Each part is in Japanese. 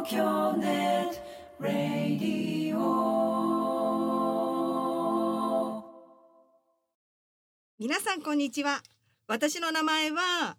東京ネットラディオ。 皆さんこんにちは。私の名前は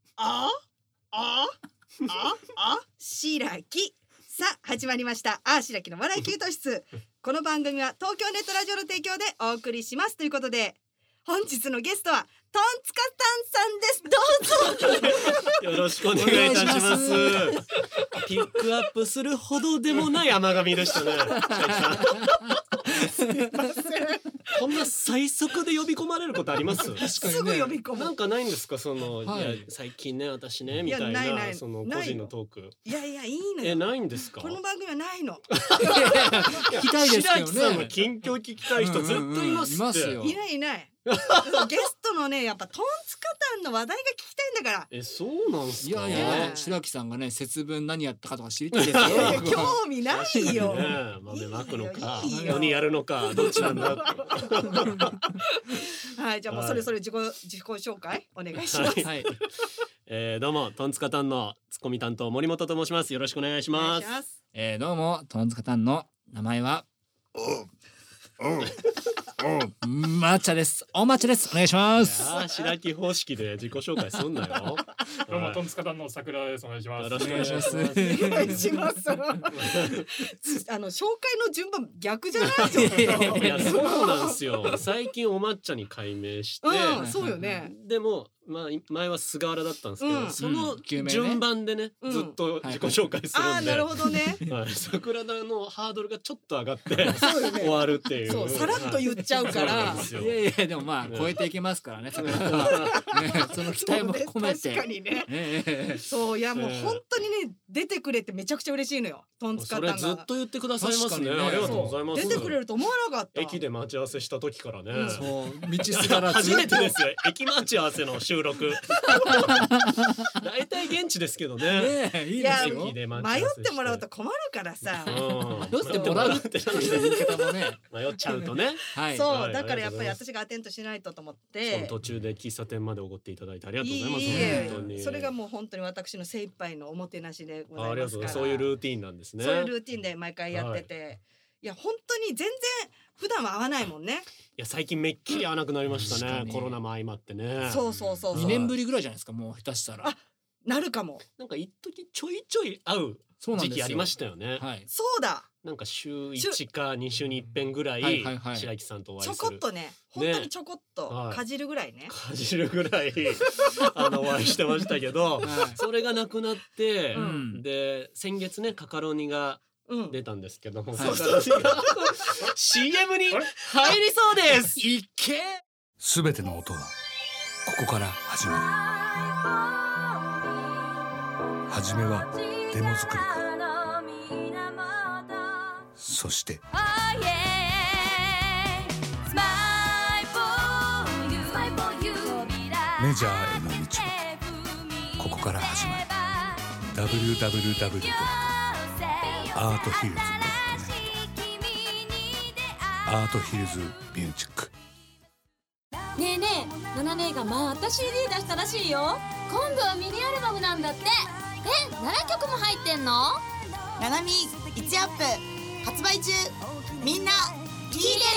白木。さあ始まりました白木の笑い給湯室。この番組は東京ネットラジオの提供でお送りしますということで、本日のゲストはトンツカタンさんです。どうぞよろしくお願いいたします。ピックアップするほどでもない甘噛みでしたね。すいません。こんな最速で呼び込まれることあります？ 確かにね、すぐ呼び込む。 なんかないんですか、その、 はい、 いや最近ね私ねみたいなその個人のトーク。 いやいやいいのよ。 ないんですか？ この番組はないの。 聞きたいですけどね。 白木さんの近況聞きたい人ずっといますって。 いますよ。 いないいない。ゲストのねやっぱトンツカタンの話題が聞きたいんだから。 そうなんすか？ いや白木さんがね節分何やったかとか知りたいですよ。 興味ないよ。 豆まくのか鬼やるのかどっちなんだ。 はい、じゃあもうそれ自己紹介お願いします。 はい。 どうもトンツカタンのツッコミ担当森本と申します。よろしくお願いします。 どうもトンツカタンの名前は抹茶です。お抹茶です。お願いします。 白木方式で自己紹介すんなよ。 どうもトンツカタンの桜です。お願いします。 よろしくお願いします。 お願いします。紹介の順番逆じゃないじゃん。 いやそうなんですよ。最近お抹茶に改名して、 そうよね。 でも前は菅原だったんですけど、その順番でねずっと自己紹介するんで、 なるほどね。 桜田のハードルがちょっと上がって終わるっていう。 そうさらっと言っちゃうから。 いやいやでもまあ超えていけますからね。桜田はその期待も込めて。 確かにね。そういやもう本当にね出てくれてめちゃくちゃ嬉しいのよ。トンツカタンが。 それずっと言ってくださいますね。ありがとうございます。 出てくれると思わなかった。 駅で待ち合わせした時からね。 そう道すがら初めてですよ。駅待ち合わせの収録。大体現地ですけどね。 いいですよ。 迷ってもらうと困るからさ。 迷ってもらうって言い方もね。 迷っちゃうとね。 そうだからやっぱり私がアテンドしないとと思って。 途中で喫茶店までおごっていただいてありがとうございます。本当に。それがもう本当に私の精一杯のおもてなしでございますから。 ありがとう。そういうルーティンなんですね。 そういうルーティンで毎回やってて。いや本当に全然普段は会わないもんね。 いや最近めっきり会わなくなりましたね。コロナも相まってね。 そう。 2年ぶりぐらいじゃないですか。もう下手したら。 なるかも。 なんか一時ちょいちょい会う時期ありましたよね。 そうだ。 なんか週1か2週に1遍ぐらい白木さんとお会いする。 ちょこっとね。本当にちょこっとかじるぐらいね。 かじるぐらいお会いしてましたけど、それがなくなってで先月ねカカロニが出たんですけども、CM に入りそうです。いけ。 すべての音はここから始まる。はじめはデモ作りから、そしてメジャーへの道はここから始まる。 www.artfields.net アートヒルズミュージック。 ねえねえ、ナナ姉がまた CD 出したらしいよ。今度はミニアルバムなんだって。7曲も入ってんの？ ナナミ1アップ発売中。みんな聞いてね。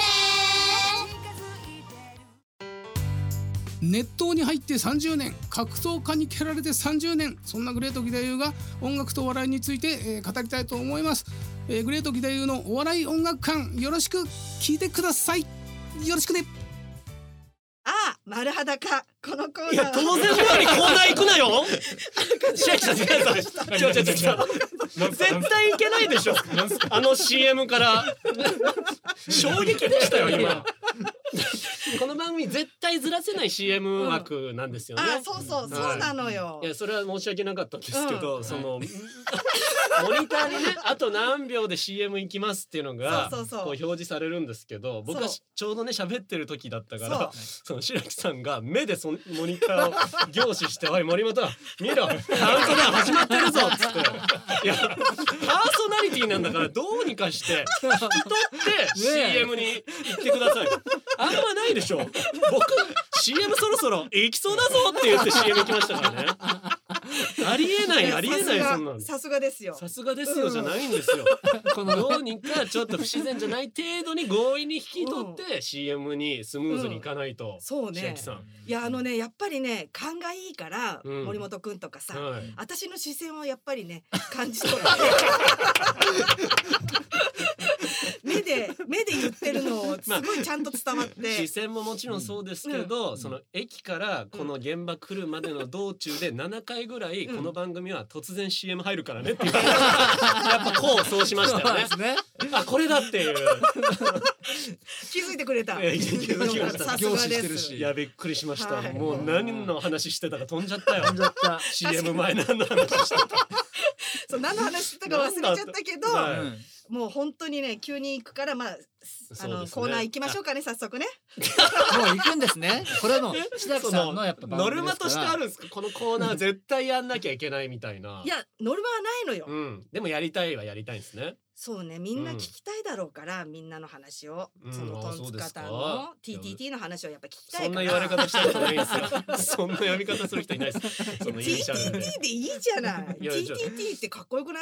熱湯に入って30年、格闘家に蹴られて30年、そんなグレート義太夫が音楽とお笑いについて、語りたいと思います。グレート義太夫のお笑い音楽館、よろしく聞いてください。よろしくね。 丸裸このコーナー。 いや当然通りコーナー行くなよ。白木さん違う絶対いけないでしょ。CM から衝撃でしたよ今。この番組絶対ずらせない CM 枠なんですよね。 そうなのよ。 いやそれは申し訳なかったんですけど、そのモニターにねあと何秒で CM 行きますっていうのがこう表示されるんですけど、僕はちょうどね喋ってる時だったから、その白木さんが目でそのモニターを凝視して「おい森本見ろカウントダウン始まってるぞ」っつって、いやパーソナリティなんだからどうにかして引き取って CM に行ってください。あんまないでしょ。僕 CM そろそろ行きそうだぞって言って CM 行きましたからね。 ありえないありえないそんなの。 さすがですよ。 さすがですよじゃないんですよ。このどうにかちょっと不自然じゃない程度に強引に引き取って CM にスムーズにいかないと。 そうね。 千秋さん。 いややっぱりね勘がいいから森本くんとかさ、私の視線をやっぱりね感じ取って。目で言ってるのをすごいちゃんと伝わって、 視線ももちろんそうですけど、その駅からこの現場来るまでの道中で7回ぐらいこの番組は突然 CM 入るからねって言われて、やっぱこうそうしましたよね。あこれだっていう気づいてくれた。 気づきました。 さすがです。 いやびっくりしました。もう何の話してたか飛んじゃったよ。CM 前何の話してた。 そう何の話してたか忘れちゃったけど、もう本当にね急に行くからコーナー行きましょうかね早速ね。 もう行くんですね。これの白木さんのやっぱノルマとしてあるんですか。このコーナー絶対やんなきゃいけないみたいな。 いやノルマはないのよ。 でもやりたいはやりたいんですね。 そうねみんな聞きたいだろうからみんなの話を、そのトンツカタンの TTT の話をやっぱ聞きたいから。 そんな言われ方したことないんですよ。そんな読み方する人いないです。そのイニシャルで TTT でいいじゃない。TTT ってかっこよくない？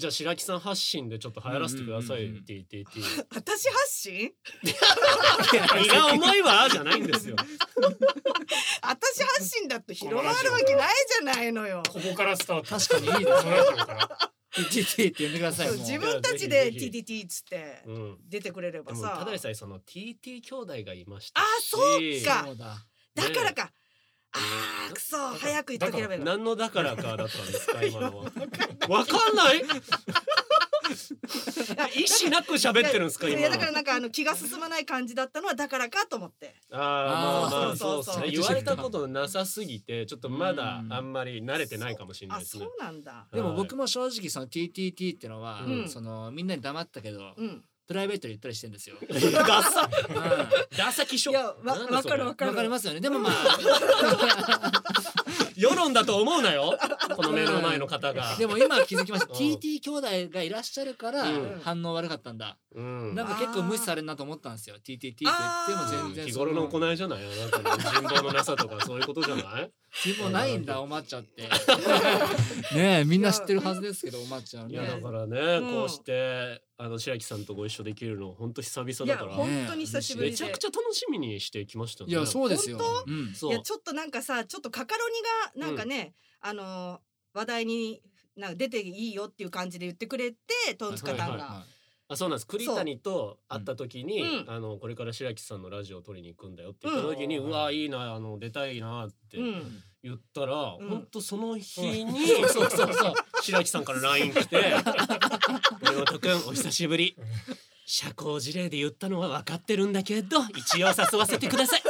じゃあ白木さん発信でちちょっと流行らせてください。TTT。 私発信？ 気が重いわじゃないんですよ。 私発信だと広まるわけないじゃないのよ。 ここからスタート。 確かにいいですね。TTT って呼んでください。 自分たちで TTT っつって出てくれればさ。 ただでさえその TT 兄弟がいましたし。 あ、そうか。だからか。あーくそ早く言っとければいい。 何のだからかだったんですか今のは。わかんない。意思なく喋ってるんですか今。 いやだからなんか気が進まない感じだったのはだからかと思って。 まあそうですね。言われたことなさすぎてちょっとまだあんまり慣れてないかもしれないですね。 そうなんだ。 でも僕も正直その TTT ってのはそのみんなに黙ったけど。プライベートで言ったりしてんですよ。 ダサ。ダサ気象。 いやわかるわかりますよね。でもまあ世論だと思うなよ。この目の前の方が。 でも今気づきました。TT 兄弟がいらっしゃるから反応悪かったんだ。なんか結構無視されるなと思ったんですよ。TTT って言っても全然日頃の行いじゃない。なんか人望のなさとかそういうことじゃない。 人望ないんだおまっちゃって。ねえみんな知ってるはずですけどおまっちゃんね。 いやだからねこうして白木さんとご一緒できるの本当久々だから。 本当に久しぶりで。 めちゃくちゃ楽しみにしてきましたね。 いやそうですよ。 いやちょっとなんかさちょっとカカロニがなんかね話題になんか出ていいよっていう感じで言ってくれてトンツカタンが。 あそうなんです。栗谷と会った時にこれから白木さんのラジオを撮りに行くんだよって言った時にうわいいな出たいなって言ったら本当その日に白木さんから LINE 来て「森本くんお久しぶり。社交辞令で言ったのは分かってるんだけど一応誘わせてください。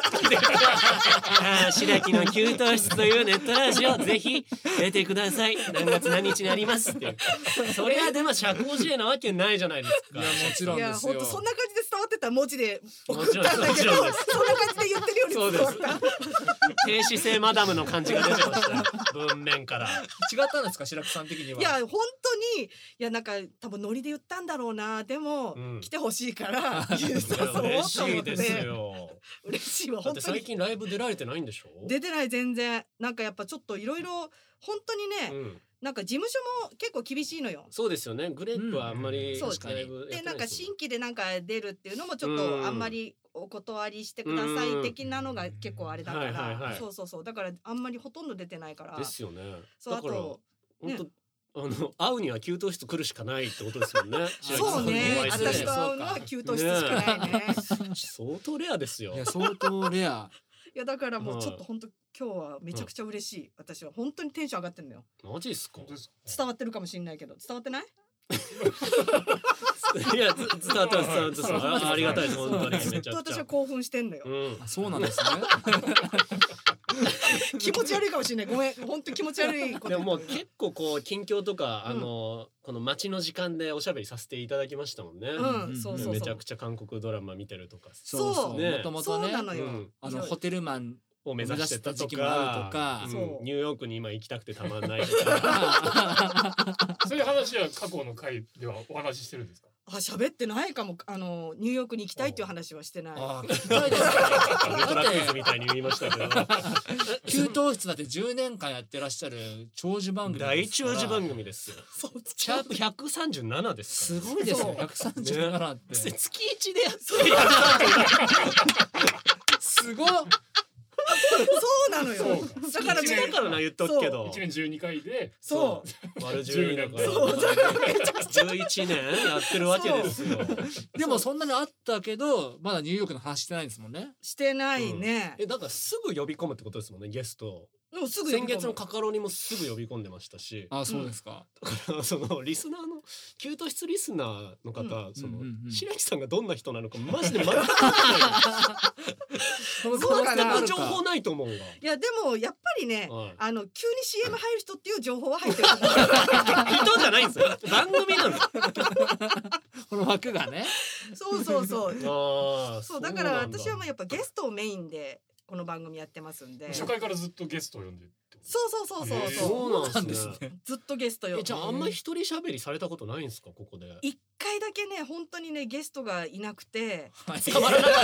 白木の給湯室というネットラジオぜひ出てください。何月何日にありますっていう。そりゃでも社交辞令なわけないじゃないですか。 いやもちろんですよ。いや本当そんな感じで伝わってた文字で送もちろんったんだけどそんな感ですじで言ってるように伝わった。 停止性マダムの感じが出てました文面から。 違ったんですか白木さん的には。 いや本当にいやなんか多分ノリで言ったんだろうな。でも来てほしいから嬉しいですよ。 嬉しいわ本当に。 最近ライブ出られてないんでしょ。 出てない全然。なんかやっぱちょっといろいろ本当にね、なんか事務所も結構厳しいのよ。 そうですよね。グレープはあんまりそうでなんか新規でなんか出るっていうのもちょっとあんまりお断りしてください的なのが結構あれだから、そうだからあんまりほとんど出てないから。 ですよね。 そうあと本当会うには給湯室来るしかないってことですよね。 そうね。私と会うのは給湯室しかないね。 相当レアですよ。 いや相当レア。 いやだからもうちょっと本当今日はめちゃくちゃ嬉しい。私は本当にテンション上がってるのよ。 マジですか。 伝わってるかもしれないけど伝わってない？ いや伝わってますありがたいです本当にめちゃくちゃ。 私は興奮してんのよ。 そうなんですね。 気持ち悪いかもしれない。ごめん本当に気持ち悪いこと。 でももう結構こう近況とかこの待ちの時間でおしゃべりさせていただきましたもんね。めちゃくちゃ韓国ドラマ見てるとか。 そうもともとねホテルマンを目指してた時期もあるとか、 ニューヨークに今行きたくてたまんないとか。 そういう話は過去の回ではお話ししてるんですか。 喋ってないかも。ニューヨークに行きたいっていう話はしてない。 聞きたいですよ。 ウルトラクイズみたいに言いましたけど給湯室だって10年間やってらっしゃる長寿番組大長寿番組ですよ。シャープ137ですから。 すごいですよ。137って月1でやってる。 すごい。 そうなのよ。 だから1だからな言っとくけど。 1年12回で。 そう。 丸12だから。11年やってるわけですよ。 でもそんなにあったけどまだニューヨークの話してないんですもんね。 してないね。 だからすぐ呼び込むってことですもんね、ゲスト。 すぐ先月のカカロニもすぐ呼び込んでましたし。 あ、そうですか。 だからそのリスナーの給湯室リスナーの方、その白木さんがどんな人なのかマジで全く分からない。そうかな。情報ないと思うわ。いやでもやっぱりね、急に CM 入る人っていう情報は入ってる。 人じゃないんですよ。番組なんです。 この枠がね。 そうそうそう。 そうだから私はもうやっぱゲストをメインでこの番組やってますんで。 初回からずっとゲストを呼んで。 そうなんですね。 ずっとゲストよ。 じゃああんまり一人喋りされたことないんですか、ここで。 一回だけね、本当にねゲストがいなくて捕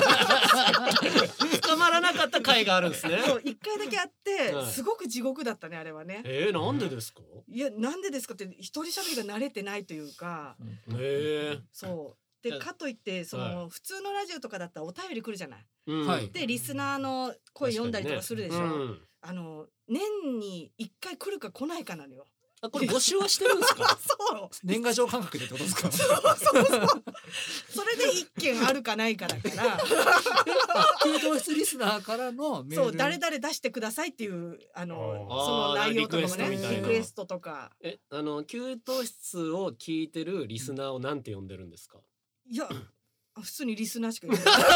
まらなかった回があるんですね。 そう、一回だけあってすごく地獄だったね、あれはね。 なんでですか。 いや、なんでですかって一人喋りが慣れてないというか。そうで、かといってその普通のラジオとかだったらお便り来るじゃない。でリスナーの声読んだりとかするでしょ。年に1回来るか来ないかなのよ。 これ募集はしてるんですか。 そう。 年賀状感覚でってことですか。 そう。それで1件あるかないかだから。 給湯室リスナーからのメール。 そう、誰々出してくださいっていうその内容とかもね、リクエストとか。 給湯室を聞いてるリスナーをなんて呼んでるんですか。 いや、普通にリスナーしか言ってない。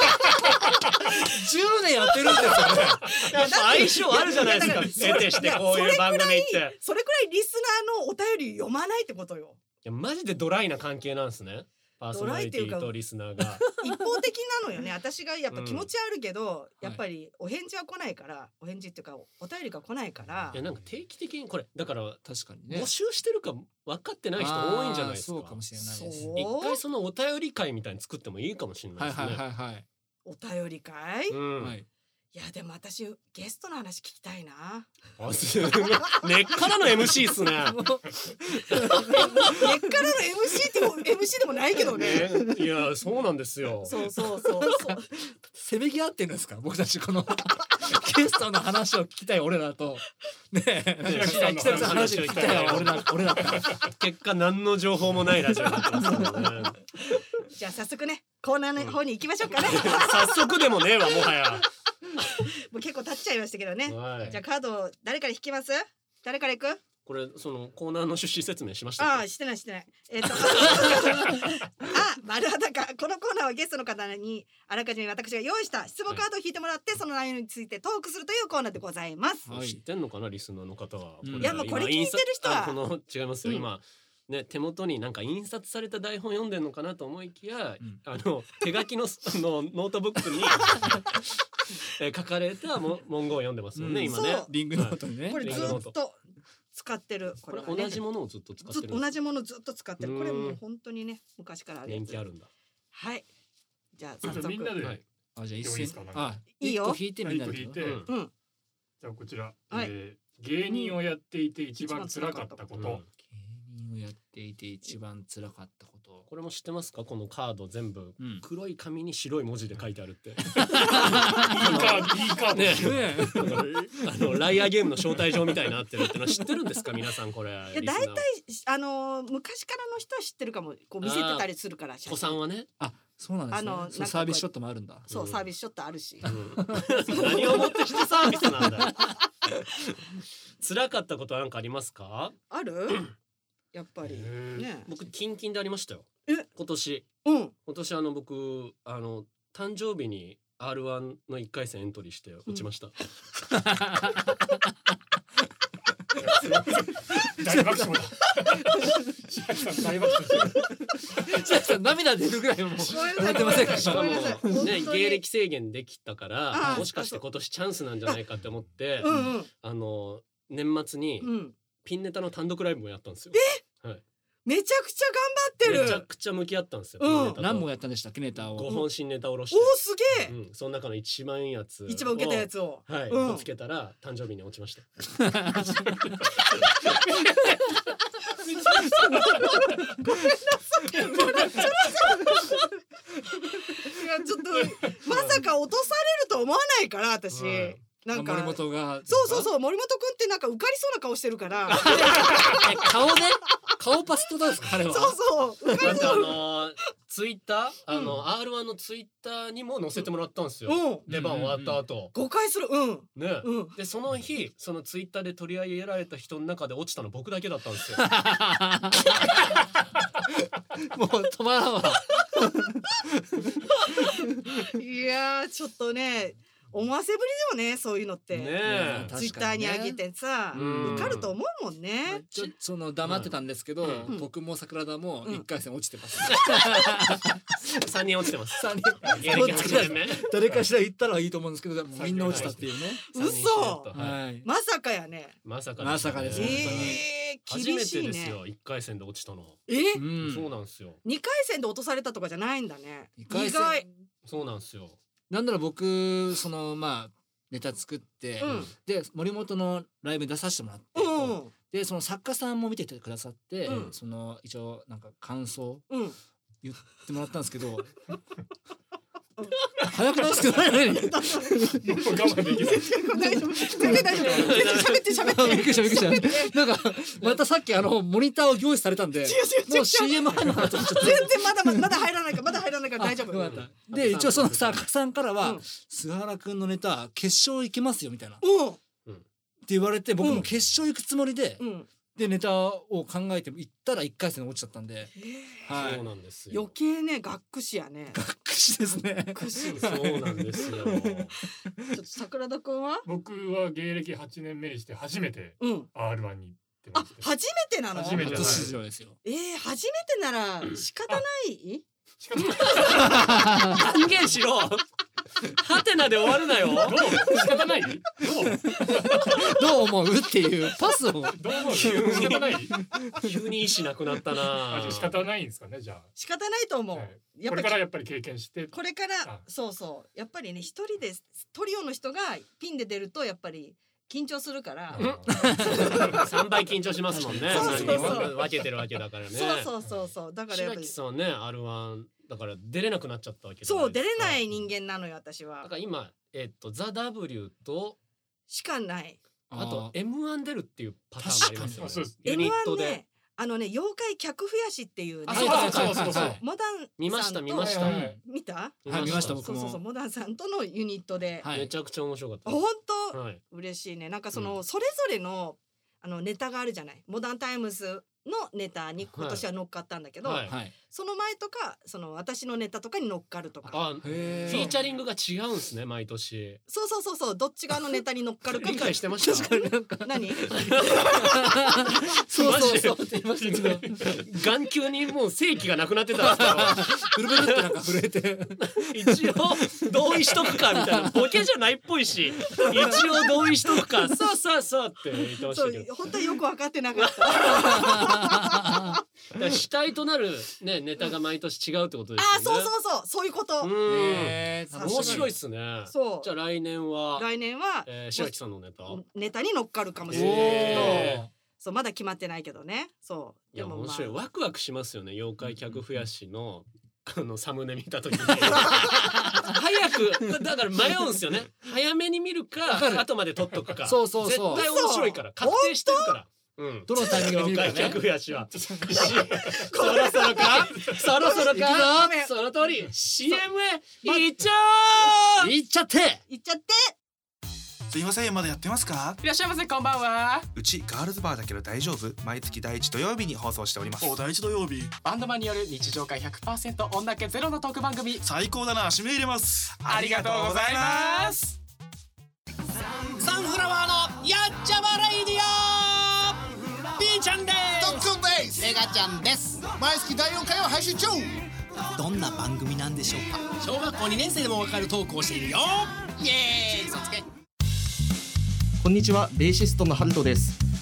10年やってるんですよね。 やっぱ相性あるじゃないですか。得てしてこういう番組って。 それくらいリスナーのお便り読まないってことよ。 いやマジでドライな関係なんですね。パーソナリティとリスナーが一方的なのよね。私がやっぱ気持ちあるけど、やっぱりお返事は来ないから、お返事っていうかお便りが来ないから。 いや、なんか定期的にこれだから確かにね、 募集してるか分かってない人多いんじゃないですか。 そうかもしれないです。 一回そのお便り会みたいに作ってもいいかもしれないですね。 はいお便り会。 はい。 いやでも私ゲストの話聞きたいな。 根っからの MC っすね。 根っからの MC っても MC でもないけどね。 いやそうなんですよ。 そう。 せめぎ合ってるんですか、僕たちこのゲストの話を聞きたい俺らとねえ、北野さんの話を聞きたい俺ら結果何の情報もないラジオになってますからね。 じゃあ早速ね、コーナーの方に行きましょうかね。 早速でもねえわ、もはや。 もう結構経っちゃいましたけどね。 はい、 じゃあカード誰から引きます？誰から行く？ これそのコーナーの趣旨説明しました。 してない。丸裸。このコーナーはゲストの方にあらかじめ私が用意した質問カードを引いてもらって、その内容についてトークするというコーナーでございます。 知ってんのかなリスナーの方は。 いやもうこれ聞いてる人は違いますよ、今ね、手元になんか印刷された台本読んでんのかなと思いきや、手書きのノートブックに書かれた文言を読んでますもんね、今ね。 リングノートにね。 これずっと使ってる。 これ同じものをずっと使ってる。 同じものずっと使ってる。これもう本当にね、昔からあるやつ。 人気あるんだ。 はい。じゃあ早速みんなで。 じゃあ一斉いいよ。 引いてみんなで。 じゃあこちら。芸人をやっていて一番辛かったこと。 をやっていて一番辛かったこと。 これも知ってますか？このカード全部黒い紙に白い文字で書いてあるって。いいカードね。ライアーゲームの招待状みたいになってるってのは知ってるんですか皆さんこれ？いや大体昔からの人は知ってるかも。こう見せてたりするから。 子さんはね。 あ、そうなんですね。サービスショットもあるんだ。 そうサービスショットあるし。 何をもってしてサービスなんだよ。辛かったことは何かありますか？ ある？やっぱりね。 僕キンキンでありましたよ。今年。今年僕誕生日に R1 の1回戦エントリーして落ちました。 大爆笑だ。大爆笑。涙出るぐらいもう笑ってませんか？ ね、芸歴制限できたからもしかして今年チャンスなんじゃないかって思って年末にピンネタの単独ライブもやったんですよ。 めちゃくちゃ頑張ってる。 めちゃくちゃ向き合ったんですよ、 何本やったんでしたっけネタを。 5本新ネタを下ろして、 おすげえ、 その中の一番いいやつ、 一番受けたやつをぶつけたら誕生日に落ちました。 いやちょっとまさか落とされると思わないから私、なんか森本がそう森本くんってなんか受かりそうな顔してるから顔パスとだですか彼は。 そうツイッターR1 のツイッターにも載せてもらったんですよ、出番終わった後誤解するね、でその日そのツイッターで取り上げられた人の中で落ちたの僕だけだったんですよ。 もう止まらんわ。 いやちょっとね思わせぶりでもねそういうのってねツイッターに上げてさ受かると思うもんね。 その黙ってたんですけど、僕も桜田も1回戦落ちてます。 3人落ちてます。 3人誰かしら言ったらいいと思うんですけどみんな落ちたっていうね。 嘘、まさかやね。 まさかです。 初めてですよ1回戦で落ちたの。そうなんですよ。 2回戦で落とされたとかじゃないんだね。意外。 そうなんですよ。 なんなら僕そのネタ作って、で森本のライブに出させてもらって、でその作家さんも見ててくださって、その一応なんか感想言ってもらったんですけど、早くないですけどね。 もう我慢できない。 大丈夫。喋って。びっくりした。なんかまたさっきモニターを用意されたんで、もう CM 入るのかなと思っちゃって。 全然まだ入らないから大丈夫。 で一応その作家さんからは菅原くんのネタ決勝行けますよみたいな。って言われて僕も決勝行くつもりで。でネタを考えて行ったら1回戦落ちちゃったんで、 そうなんですよ。 余計ねがっくしやね。 がっくしですね。 そうなんですよ。ちょっと桜田くんは？ 僕は芸歴8年目にして初めて R1 に出ました。 初めてなの？ 初めてですよ。 初めてなら仕方ない？ 断言しろ。ハテナで終わるなよ。 仕方ない。 どう思うっていうパスを。どう思う？仕方ない。 急に意志なくなったな。 仕方ないんですかねじゃあ。 仕方ないと思う。 これからやっぱり経験して。 これからそうやっぱりね一人でトリオの人がピンで出るとやっぱり緊張するから。 3倍緊張しますもんね。分けてるわけだからね。 そうだからやっぱり。 白木さんねR1。だから出れなくなっちゃったわけです。 そう出れない人間なのよ私は。 だから今ザ W としかない。 あと M1 出るっていうパターンもありますよね。ユニットで。妖怪客増やしっていうね。 そうモダン見ました。 見た？ 見ました僕も。 そうモダンさんとのユニットで。 めちゃくちゃ面白かった。 本当嬉しいね。なんかそれぞれのネタがあるじゃない。モダンタイムズのネタに今年は乗っかったんだけど、その前とか私のネタとかに乗っかるとか。 フィーチャリングが違うんですね毎年。 そうどっち側のネタに乗っかるか理解してました。 何？ そうって言いましたけど眼球にもう正気がなくなってたんですけどブルブルってなんか震えて一応同意しとくかみたいなボケじゃないっぽいし一応同意しとくかそうって言ってましたけど本当によく分かってなかった。 主体となるねネタが毎年違うってことですよね。 そういうこと。 面白いっすね。じゃあ来年は白木さんのネタに乗っかるかもしれないけど、そうまだ決まってないけどね。 いや面白い。ワクワクしますよね。妖怪客増やしのサムネ見た時に早くだから迷うんですよね。早めに見るか後まで撮っとくか。 そう絶対面白いから確定してるから。 どのタイミングで見るかね。 客増やしはそろそろかその通り CM へ行っちゃおう。 行っちゃってすいませんまだやってますか？ いらっしゃいませこんばんは。 うちガールズバーだけど大丈夫？毎月第1土曜日に放送しております。 第1土曜日バンドマンによる日常会 100% 女気ゼロのトーク番組。 最高だな。締め入れます。 ありがとうございます。 サンフラワーのやっちゃまレイディオピーちゃんです。 トックンです。 メガちゃんです。 毎月第4回を配信中。 どんな番組なんでしょうか。小学校2年生でもわかるトークをしているよ。イエーイ。嘘つけ。 こんにちはベーシストのハルトです。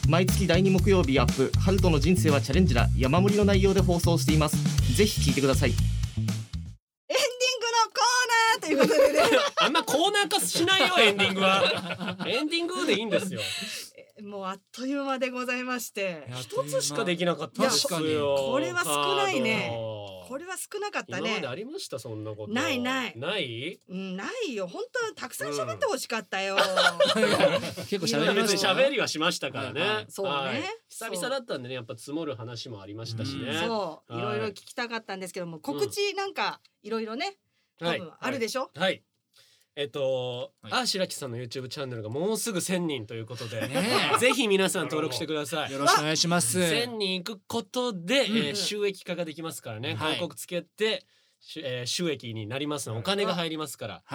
毎月第2木曜日アップ、ハルトの人生はチャレンジだ、山盛りの内容で放送しています。ぜひ聞いてください。 エンディングのコーナーということでねあんまコーナー化しないよエンディングはエンディングでいいんですよ。 もうあっという間でございまして、 一つしかできなかったですよ。 これは少ないね。これは少なかったね。 今までありましたそんなこと。 ないない。 ない？ ないよ。本当たくさん喋ってほしかったよ。 結構喋りました。 喋りはしましたからね。 そうね。 久々だったんでね、やっぱ積もる話もありましたしね。 そう、いろいろ聞きたかったんですけども、告知なんかいろいろね、多分あるでしょ。 はい。白木さんの YouTube チャンネルがもうすぐ1000人ということで、ぜひ皆さん登録してください。 よろしくお願いします。 1000人いくことで、収益化ができますからね。広告つけて収益になりますの。お金が入りますから、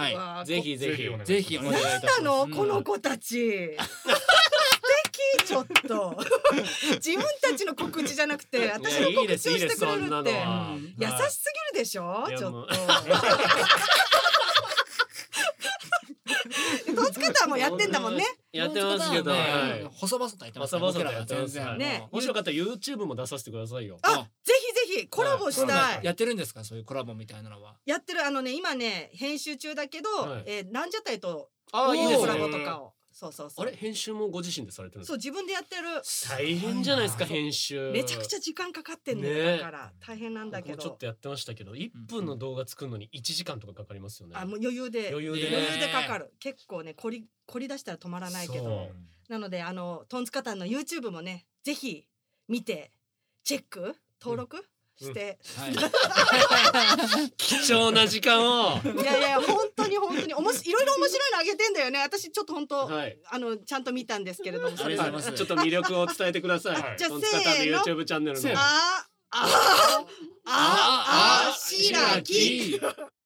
ぜひぜひぜひお願いいたします。 何なのこの子たち。素敵ちょっと自分たちの告知じゃなくて私の告知をしてくれるって優しすぎるでしょ。ちょっと。トンツカタンもやってんだもんね。 やってますけど、 細々とやってます。 細々とやってますね。もしよかったら YouTube も出させてくださいよ。 あ、ぜひぜひコラボしたい。 やってるんですか、そういうコラボみたいなのは。 やってる。今ね編集中だけど、なんじゃったいといいですね、 コラボとかを。そうあれ編集もご自身でされてるんですか。 そう、自分でやってる。 大変じゃないですか編集。 めちゃくちゃ時間かかってんね。だから大変なんだけど。 ちょっとやってましたけど、1分の動画作るのに1時間とかかかりますよね。 もう余裕でかかる。結構ね凝り出したら止まらないけど。なのでトンツカタンの YouTube もねぜひ見てチェック登録して、 貴重な時間を。 いや本当にいろいろ面白いのあげてんだよね。私ちょっと本当ちゃんと見たんですけれども、 ちょっと魅力を伝えてください。 じゃあせーの。 YouTube チャンネルの白木